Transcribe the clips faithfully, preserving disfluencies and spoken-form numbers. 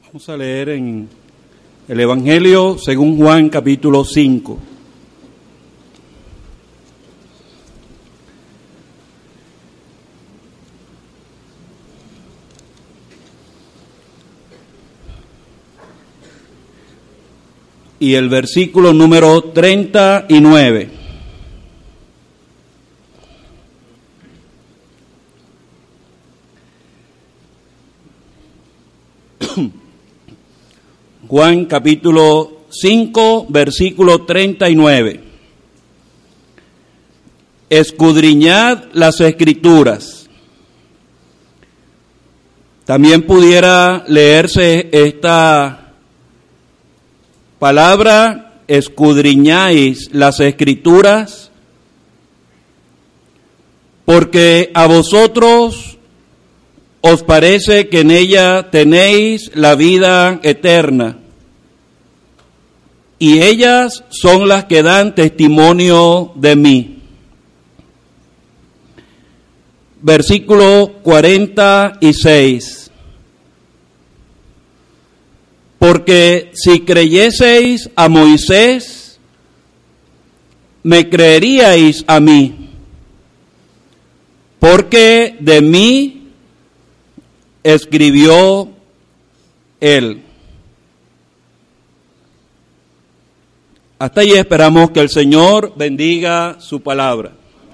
Vamos a leer en el Evangelio según Juan, capítulo cinco. Y el versículo número treinta y nueve. Juan capítulo cinco, versículo treinta y nueve. Escudriñad las Escrituras. También pudiera leerse esta palabra, escudriñáis las Escrituras, porque a vosotros os parece que en ella tenéis la vida eterna, y ellas son las que dan testimonio de mí. Versículo cuarenta y seis. Porque si creyeseis a Moisés, me creeríais a mí, porque de mí escribió él. Hasta ahí esperamos que el Señor bendiga su palabra.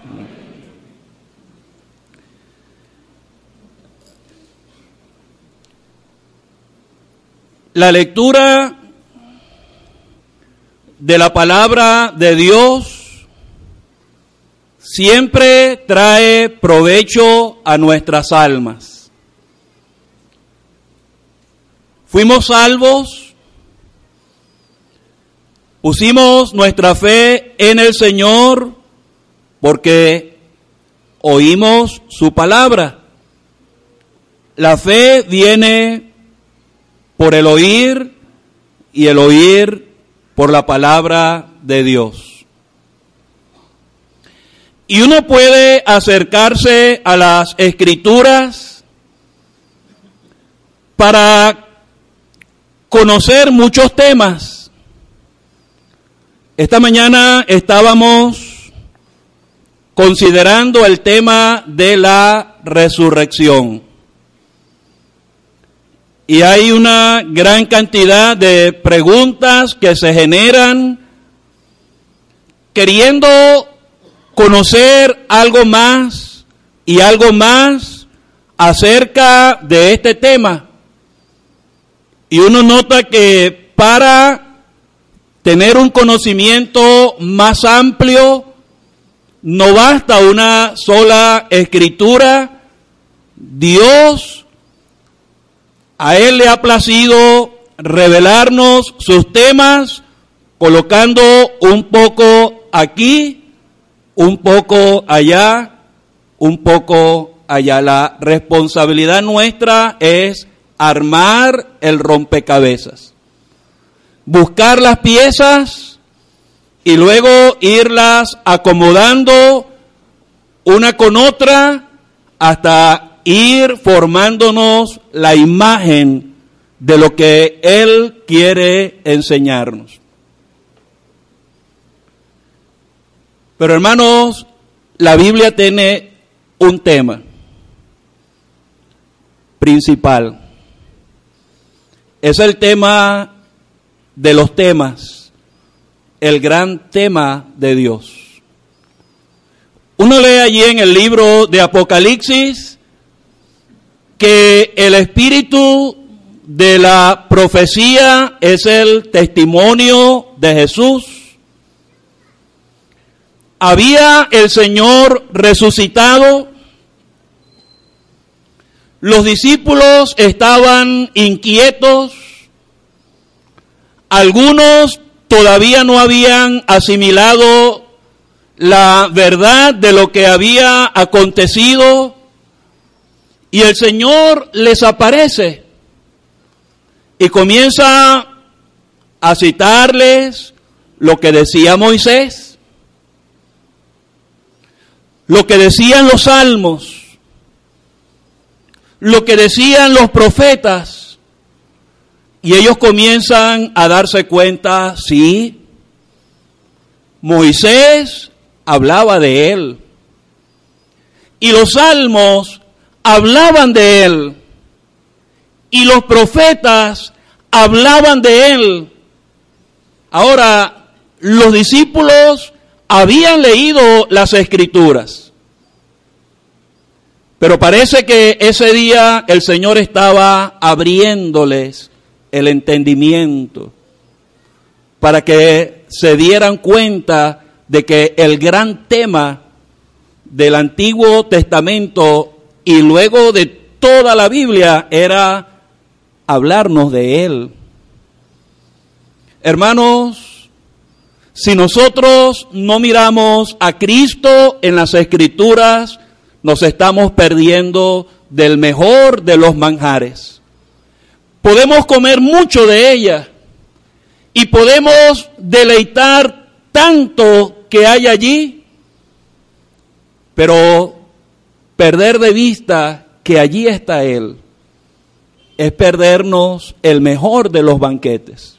La lectura de la palabra de Dios siempre trae provecho a nuestras almas. Fuimos salvos, pusimos nuestra fe en el Señor porque oímos su palabra. La fe viene por el oír y el oír por la palabra de Dios. Y uno puede acercarse a las Escrituras para conocer muchos temas. Esta mañana estábamos considerando el tema de la resurrección. Y hay una gran cantidad de preguntas que se generan queriendo conocer algo más y algo más acerca de este tema. Y uno nota que para tener un conocimiento más amplio no basta una sola escritura. Dios, a Él le ha placido revelarnos sus temas, colocando un poco aquí, un poco allá, un poco allá. La responsabilidad nuestra es armar el rompecabezas, buscar las piezas y luego irlas acomodando una con otra hasta ir formándonos la imagen de lo que Él quiere enseñarnos. Pero hermanos, la Biblia tiene un tema principal. Es el tema de los temas, el gran tema de Dios. Uno lee allí en el libro de Apocalipsis que el espíritu de la profecía es el testimonio de Jesús. Había el Señor resucitado. Los discípulos estaban inquietos, algunos todavía no habían asimilado la verdad de lo que había acontecido, y el Señor les aparece y comienza a citarles lo que decía Moisés, lo que decían los salmos, lo que decían los profetas, Y ellos comienzan a darse cuenta, sí, Moisés hablaba de él. Y los salmos hablaban de él. Y los profetas hablaban de él. Ahora, los discípulos habían leído las Escrituras. Pero parece que ese día el Señor estaba abriéndoles el entendimiento para que se dieran cuenta de que el gran tema del Antiguo Testamento y luego de toda la Biblia era hablarnos de Él. Hermanos, si nosotros no miramos a Cristo en las Escrituras, nos estamos perdiendo del mejor de los manjares. Podemos comer mucho de ella y podemos deleitar tanto que hay allí, pero perder de vista que allí está Él es perdernos el mejor de los banquetes.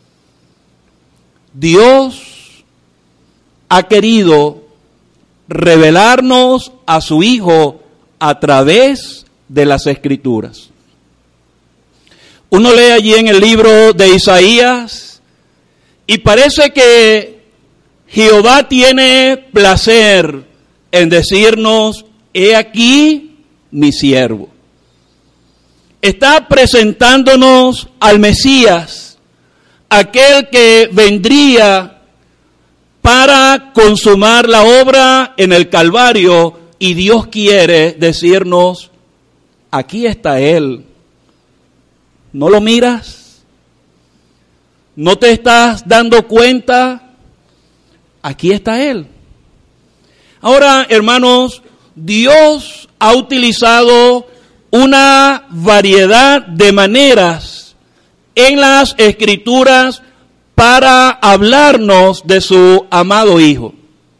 Dios ha querido revelarnos a su Hijo a través de las Escrituras. Uno lee allí en el libro de Isaías y parece que Jehová tiene placer en decirnos, he aquí mi siervo. Está presentándonos al Mesías, aquel que vendría para consumar la obra en el Calvario, y Dios quiere decirnos, aquí está Él. ¿No lo miras? ¿No te estás dando cuenta? Aquí está Él. Ahora, hermanos, Dios ha utilizado una variedad de maneras en las Escrituras para hablarnos de su amado Hijo.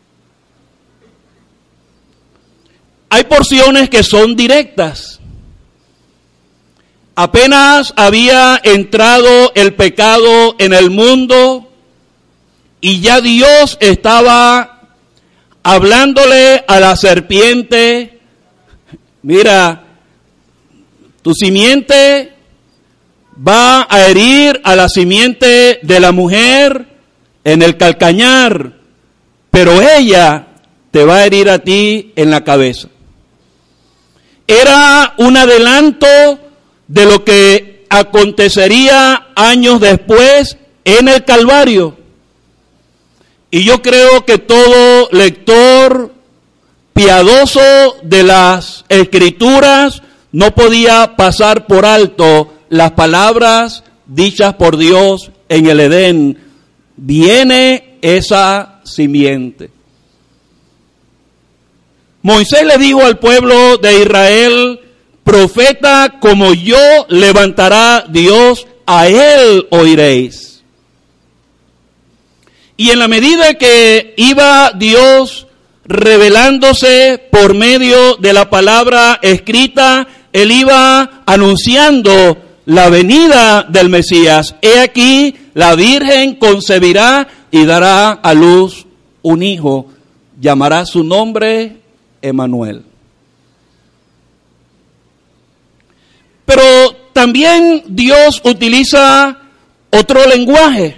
Hay porciones que son directas. Apenas había entrado el pecado en el mundo y ya Dios estaba hablándole a la serpiente, mira, tu simiente va a herir a la simiente de la mujer en el calcañar, pero ella te va a herir a ti en la cabeza. Era un adelanto de lo que acontecería años después en el Calvario. Y yo creo que todo lector piadoso de las Escrituras no podía pasar por alto las palabras dichas por Dios en el Edén. Viene esa simiente. Moisés le dijo al pueblo de Israel, profeta como yo levantará Dios, a él oiréis. Y en la medida que iba Dios revelándose por medio de la palabra escrita, Él iba anunciando la venida del Mesías. He aquí, la Virgen concebirá y dará a luz un hijo. Llamará su nombre Emmanuel. Pero también Dios utiliza otro lenguaje.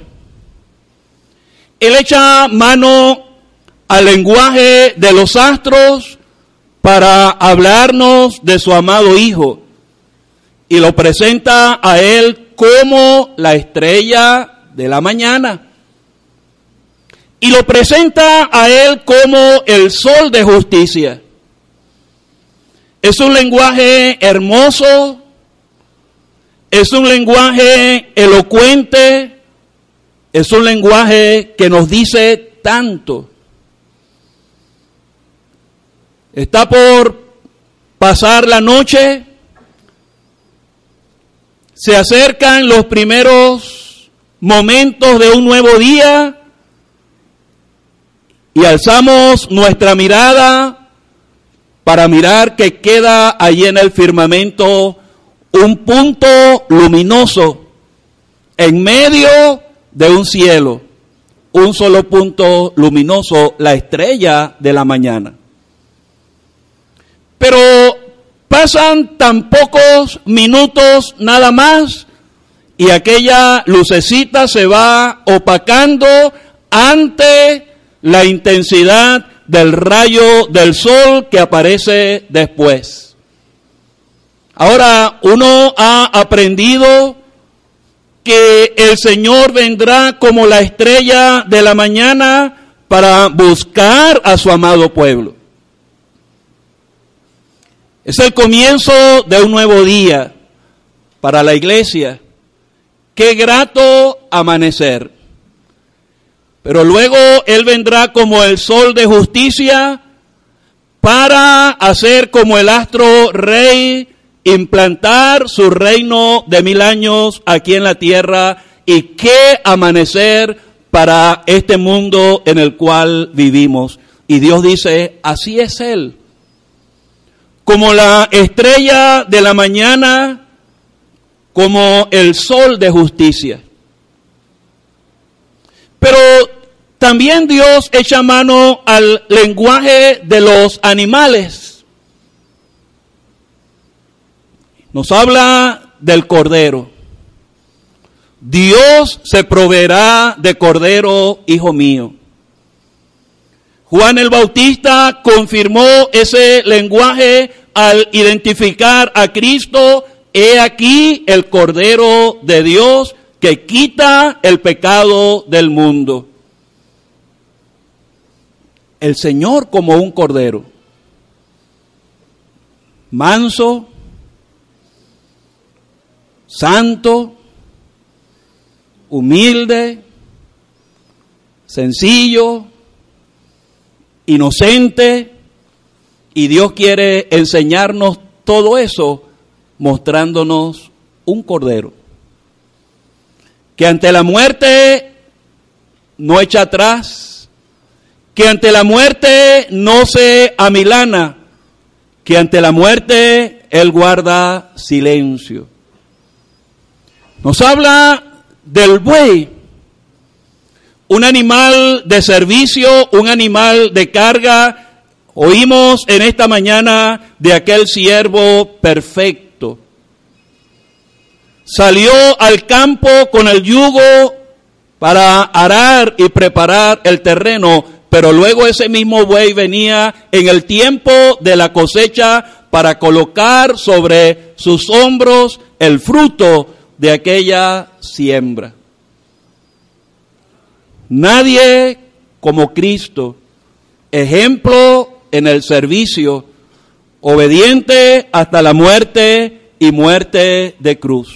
Él echa mano al lenguaje de los astros para hablarnos de su amado Hijo. Y lo presenta a Él como la estrella de la mañana. Y lo presenta a Él como el sol de justicia. Es un lenguaje hermoso, es un lenguaje elocuente, es un lenguaje que nos dice tanto. Está por pasar la noche, se acercan los primeros momentos de un nuevo día y alzamos nuestra mirada para mirar que queda allí en el firmamento un punto luminoso en medio de un cielo, un solo punto luminoso, la estrella de la mañana. Pero pasan tan pocos minutos nada más y aquella lucecita se va opacando ante la intensidad del rayo del sol que aparece después. Ahora uno ha aprendido que el Señor vendrá como la estrella de la mañana para buscar a su amado pueblo. Es el comienzo de un nuevo día para la iglesia. Qué grato amanecer. Pero luego Él vendrá como el sol de justicia para hacer como el astro rey, implantar su reino de mil años aquí en la tierra. Y qué amanecer para este mundo en el cual vivimos. Y Dios dice, así es Él. Como la estrella de la mañana, como el sol de justicia. Pero también Dios echa mano al lenguaje de los animales. Nos habla del cordero. Dios se proveerá de cordero, hijo mío. Juan el Bautista confirmó ese lenguaje al identificar a Cristo. He aquí el Cordero de Dios que quita el pecado del mundo. El Señor como un cordero, manso, santo, humilde, sencillo, inocente, y Dios quiere enseñarnos todo eso mostrándonos un cordero que ante la muerte no echa atrás, que ante la muerte no se amilana, que ante la muerte Él guarda silencio. Nos habla del buey, un animal de servicio, un animal de carga. Oímos en esta mañana de aquel siervo perfecto. Salió al campo con el yugo para arar y preparar el terreno, pero luego ese mismo buey venía en el tiempo de la cosecha para colocar sobre sus hombros el fruto de aquella siembra. Nadie como Cristo, ejemplo en el servicio, obediente hasta la muerte y muerte de cruz.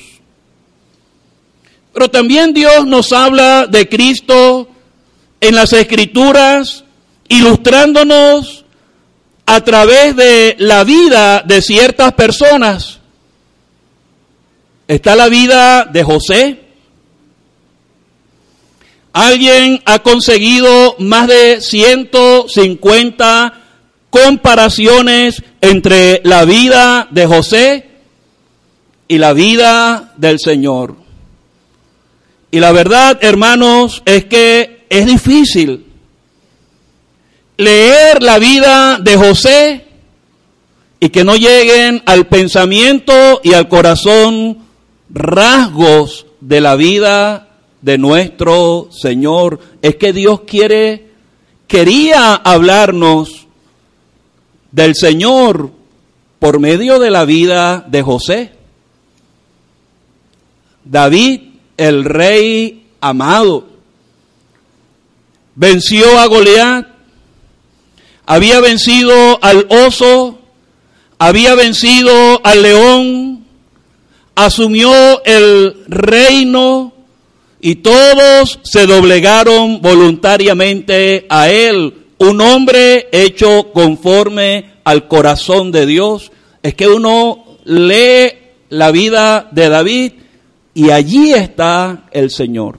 Pero también Dios nos habla de Cristo en las Escrituras, ilustrándonos a través de la vida de ciertas personas. Está la vida de José. Alguien ha conseguido más de ciento cincuenta comparaciones entre la vida de José y la vida del Señor. Y la verdad, hermanos, es que es difícil leer la vida de José y que no lleguen al pensamiento y al corazón rasgos de la vida de nuestro Señor. Es que Dios quiere, quería hablarnos del Señor por medio de la vida de José. David, el rey amado, venció a Goliat, había vencido al oso, había vencido al león, asumió el reino y todos se doblegaron voluntariamente a él. Un hombre hecho conforme al corazón de Dios. Es que uno lee la vida de David y allí está el Señor.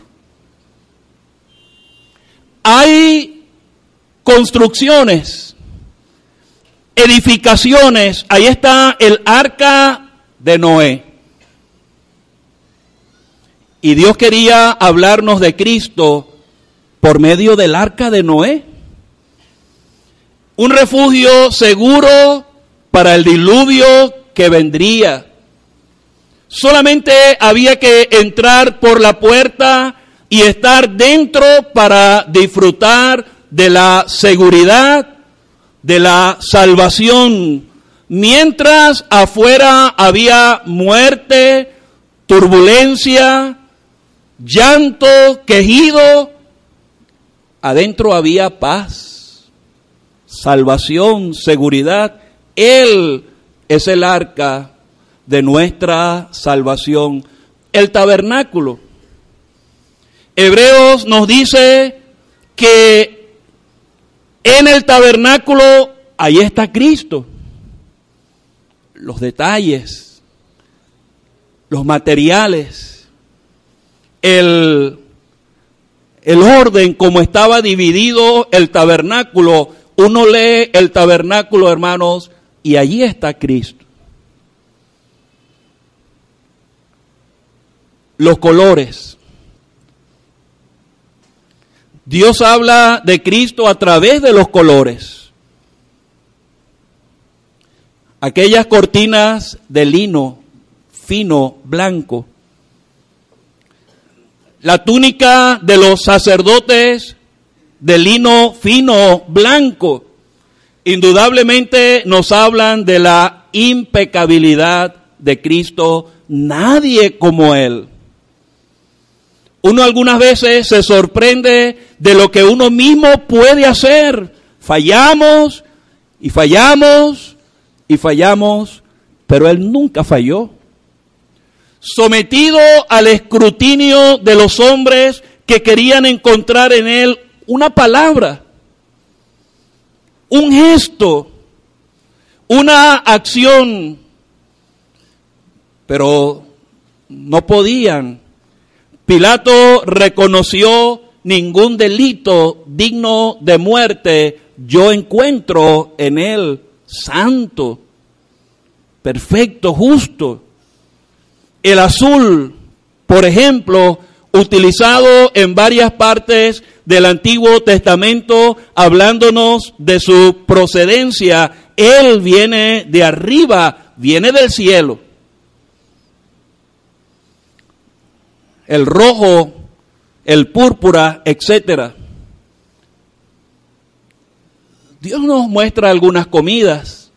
Hay construcciones, edificaciones. Ahí está el arca de Noé. Y Dios quería hablarnos de Cristo por medio del arca de Noé. Un refugio seguro para el diluvio que vendría. Solamente había que entrar por la puerta y estar dentro para disfrutar de la seguridad, de la salvación. Mientras afuera había muerte, turbulencia, llanto, quejido, adentro había paz, salvación, seguridad. Él es el arca de nuestra salvación. El tabernáculo. Hebreos nos dice que en el tabernáculo ahí está Cristo. Los detalles, los materiales, el, el orden como estaba dividido el tabernáculo. Uno lee el tabernáculo, hermanos, y allí está Cristo. Los colores. Dios habla de Cristo a través de los colores. Aquellas cortinas de lino fino, blanco. La túnica de los sacerdotes de lino fino, blanco. Indudablemente nos hablan de la impecabilidad de Cristo. Nadie como Él. Uno algunas veces se sorprende de lo que uno mismo puede hacer. Fallamos y fallamos y fallamos, pero Él nunca falló. Sometido al escrutinio de los hombres que querían encontrar en Él una palabra, un gesto, una acción, pero no podían. Pilato reconoció ningún delito digno de muerte. Yo encuentro en Él santo, perfecto, justo. El azul, por ejemplo, utilizado en varias partes del Antiguo Testamento, hablándonos de su procedencia. Él viene de arriba, viene del cielo. El rojo, el púrpura, etcétera. Dios nos muestra algunas comidas.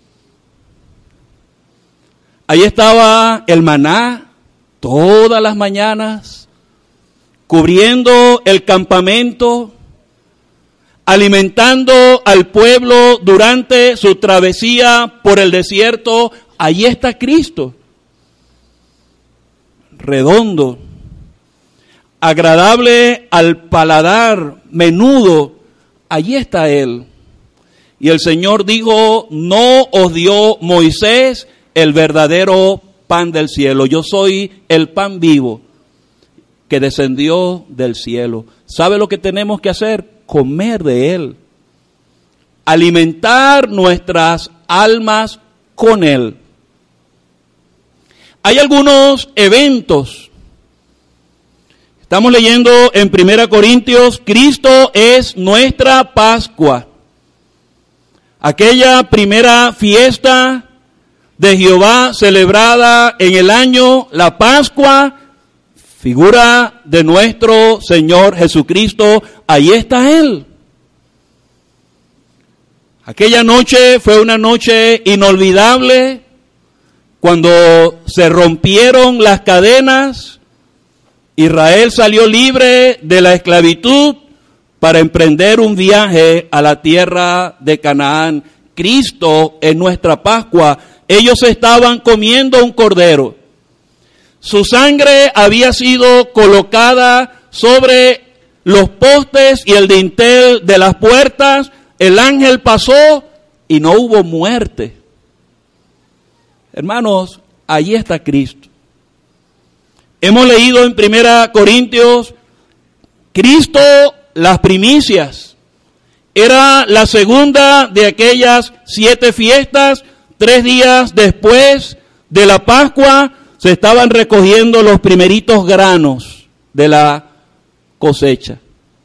Ahí estaba el maná todas las mañanas, cubriendo el campamento, alimentando al pueblo durante su travesía por el desierto. Ahí está Cristo, redondo, agradable al paladar, menudo. Allí está Él. Y el Señor dijo: no os dio Moisés el verdadero pan del cielo. Yo soy el pan vivo que descendió del cielo. ¿Sabe lo que tenemos que hacer? Comer de Él. Alimentar nuestras almas con Él. Hay algunos eventos. Estamos leyendo en Primera Corintios, Cristo es nuestra Pascua. Aquella primera fiesta de Jehová celebrada en el año, la Pascua, figura de nuestro Señor Jesucristo. Ahí está Él. Aquella noche fue una noche inolvidable, cuando se rompieron las cadenas. Israel salió libre de la esclavitud para emprender un viaje a la tierra de Canaán. Cristo es nuestra Pascua. Ellos estaban comiendo un cordero. Su sangre había sido colocada sobre los postes y el dintel de las puertas. El ángel pasó y no hubo muerte. Hermanos, allí está Cristo. Hemos leído en Primera Corintios, Cristo, las primicias. Era la segunda de aquellas siete fiestas, tres días después de la Pascua. se estaban recogiendo los primeritos granos de la cosecha.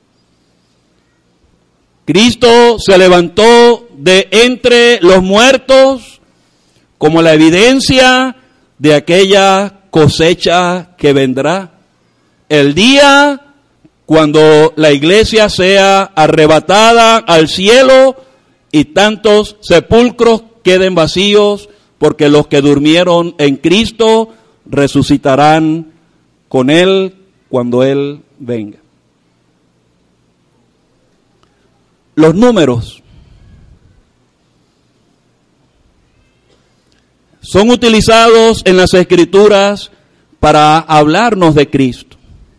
Cristo se levantó de entre los muertos como la evidencia de aquella cosecha que vendrá. El día cuando la iglesia sea arrebatada al cielo y tantos sepulcros queden vacíos, porque los que durmieron en Cristo resucitarán con Él cuando Él venga. Los números son utilizados en las Escrituras para hablarnos de Cristo.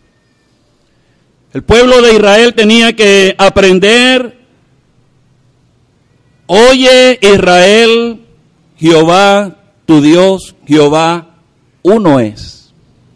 El pueblo de Israel tenía que aprender: oye Israel, Jehová tu Dios, Jehová uno es.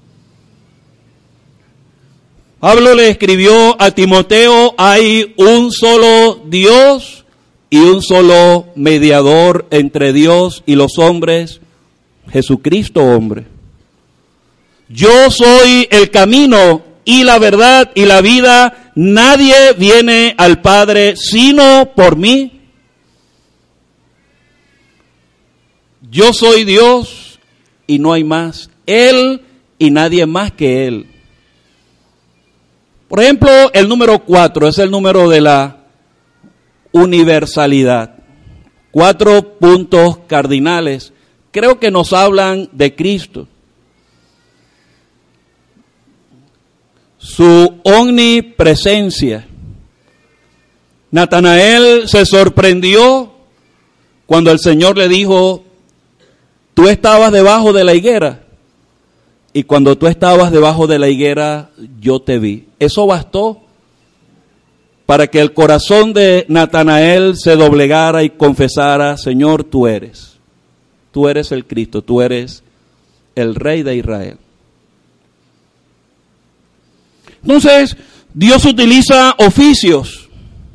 Pablo le escribió a Timoteo: hay un solo Dios y un solo mediador entre Dios y los hombres, Jesucristo hombre. Yo soy el camino y la verdad y la vida, nadie viene al Padre sino por mí. Yo soy Dios y no hay más, Él y nadie más que Él. Por ejemplo, el número cuatro es el número de la universalidad. Cuatro puntos cardinales, creo que nos hablan de Cristo. Su omnipresencia. Natanael se sorprendió cuando el Señor le dijo: tú estabas debajo de la higuera, y cuando tú estabas debajo de la higuera yo te vi. Eso bastó para que el corazón de Natanael se doblegara y confesara: Señor, tú eres, tú eres el Cristo, tú eres el Rey de Israel. Entonces, Dios utiliza oficios.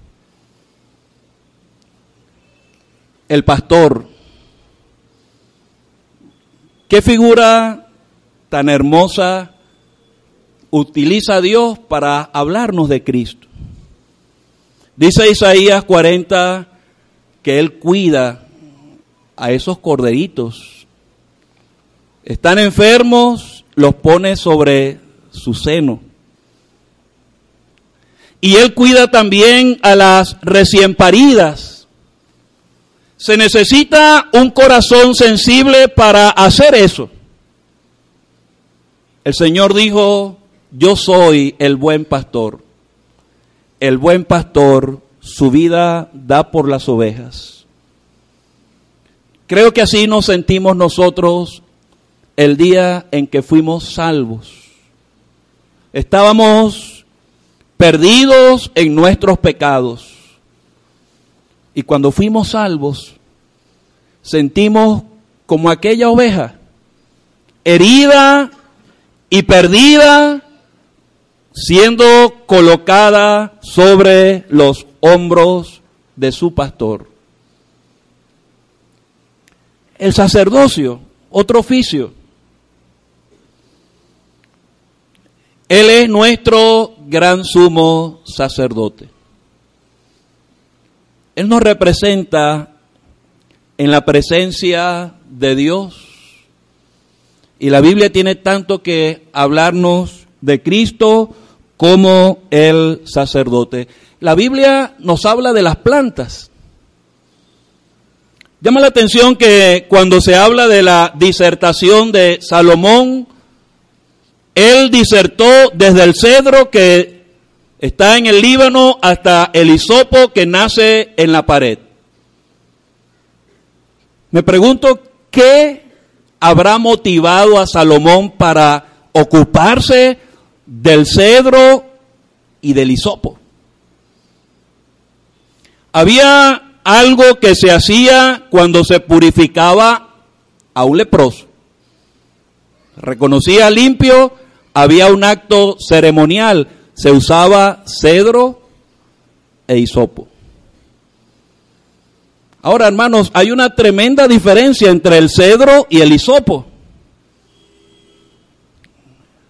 El pastor. ¿Qué figura tan hermosa utiliza Dios para hablarnos de Cristo? Dice Isaías cuarenta que Él cuida a esos corderitos. Están enfermos, los pone sobre su seno. Y Él cuida también a las recién paridas. Se necesita un corazón sensible para hacer eso. El Señor dijo: yo soy el buen pastor. El buen pastor su vida da por las ovejas. Creo que así nos sentimos nosotros el día en que fuimos salvos. Estábamos perdidos en nuestros pecados. Y cuando fuimos salvos, sentimos como aquella oveja, herida y perdida, siendo colocada sobre los hombros de su pastor. El sacerdocio, otro oficio. Él es nuestro gran sumo sacerdote. Él nos representa en la presencia de Dios. Y la Biblia tiene tanto que hablarnos de Cristo como el sacerdote. La Biblia nos habla de las plantas. Llama la atención que cuando se habla de la disertación de Salomón, él disertó desde el cedro que está en el Líbano hasta el hisopo que nace en la pared. Me pregunto, ¿qué habrá motivado a Salomón para ocuparse del cedro y del hisopo? Había algo que se hacía cuando se purificaba a un leproso. Reconocía limpio, había un acto ceremonial, se usaba cedro e hisopo. Ahora, hermanos, hay una tremenda diferencia entre el cedro y el hisopo.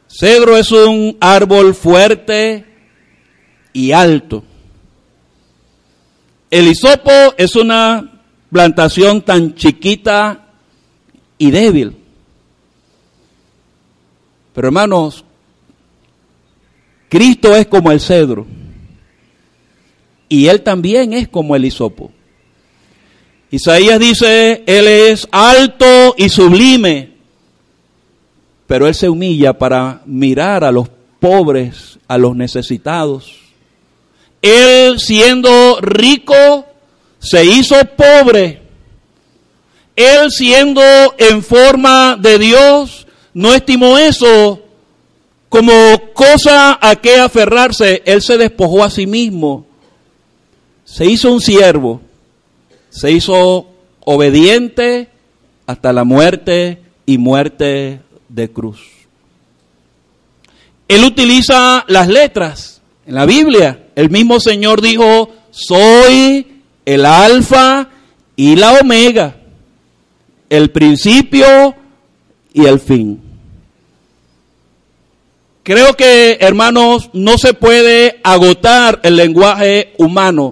Cedro es un árbol fuerte y alto. El hisopo es una plantación tan chiquita y débil. Pero hermanos, Cristo es como el cedro y Él también es como el hisopo. Isaías dice, Él es alto y sublime, pero Él se humilla para mirar a los pobres, a los necesitados. Él, siendo rico, se hizo pobre. Él, siendo en forma de Dios, no estimó eso como cosa a que aferrarse. Él se despojó a sí mismo. Se hizo un siervo. Se hizo obediente hasta la muerte y muerte de cruz. Él utiliza las letras en la Biblia. El mismo Señor dijo, soy el alfa y la omega, el principio y el fin. Creo que, hermanos, no se puede agotar el lenguaje humano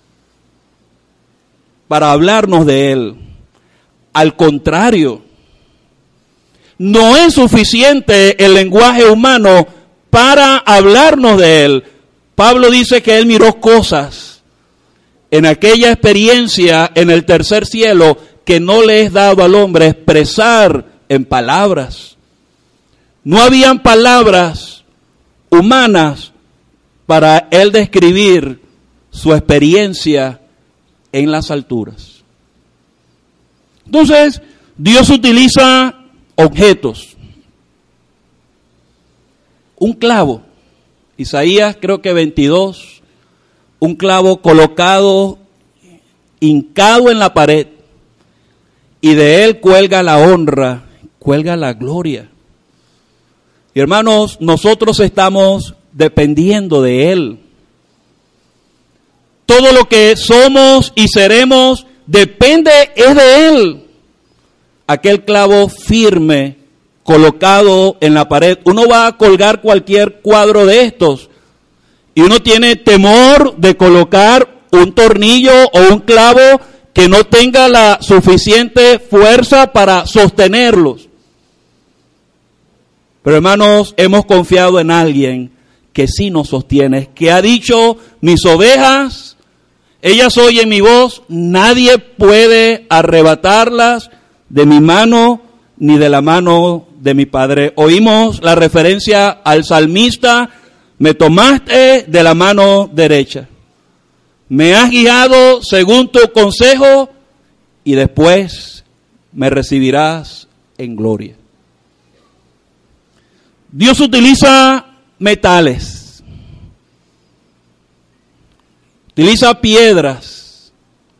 para hablarnos de Él. Al contrario, no es suficiente el lenguaje humano para hablarnos de Él. Pablo dice que Él miró cosas en aquella experiencia en el tercer cielo que no le es dado al hombre expresar en palabras. No habían palabras humanas para Él describir su experiencia en las alturas. Entonces, Dios utiliza objetos. Un clavo. Isaías creo que veintidós, un clavo colocado, hincado en la pared, y de él cuelga la honra, cuelga la gloria. Y hermanos, nosotros estamos dependiendo de Él. Todo lo que somos y seremos depende es de Él. Aquel clavo firme colocado en la pared. Uno va a colgar cualquier cuadro de estos y uno tiene temor de colocar un tornillo o un clavo que no tenga la suficiente fuerza para sostenerlos. Pero hermanos, hemos confiado en alguien que sí nos sostiene, que ha dicho, mis ovejas, ellas oyen mi voz, nadie puede arrebatarlas de mi mano ni de la mano de mi Padre. Oímos la referencia al salmista, me tomaste de la mano derecha, me has guiado según tu consejo y después me recibirás en gloria. Dios utiliza metales, utiliza piedras,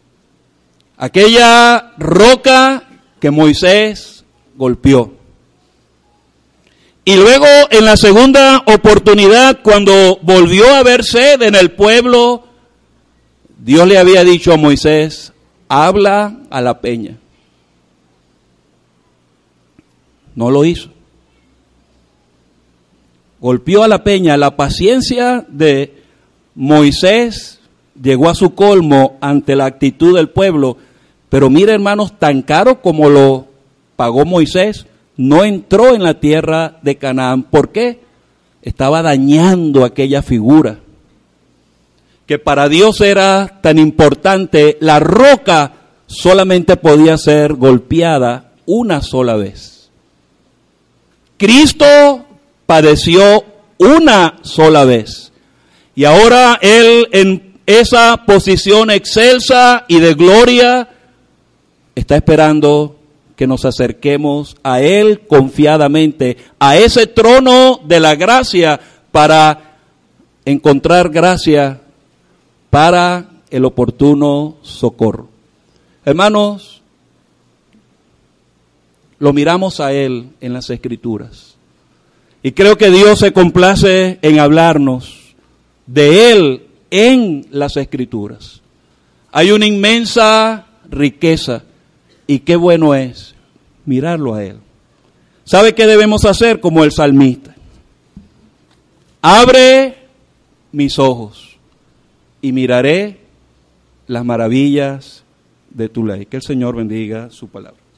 aquella roca que Moisés golpeó. Y luego en la segunda oportunidad, cuando volvió a haber sed en el pueblo, Dios le había dicho a Moisés, habla a la peña. No lo hizo. Golpeó a la peña. La paciencia de Moisés llegó a su colmo ante la actitud del pueblo. Pero mire, hermanos, tan caro como lo pagó Moisés, no entró en la tierra de Canaán. ¿Por qué? Estaba dañando aquella figura. Que para Dios era tan importante, la roca solamente podía ser golpeada una sola vez. Cristo padeció una sola vez. Y ahora Él, en esa posición excelsa y de gloria, está esperando que nos acerquemos a Él confiadamente, a ese trono de la gracia, para encontrar gracia para el oportuno socorro. Hermanos, lo miramos a Él en las Escrituras. Y creo que Dios se complace en hablarnos de Él en las Escrituras. Hay una inmensa riqueza y qué bueno es mirarlo a Él. ¿Sabe qué debemos hacer como el salmista? abre mis ojos y miraré las maravillas de tu ley. Que el Señor bendiga su palabra.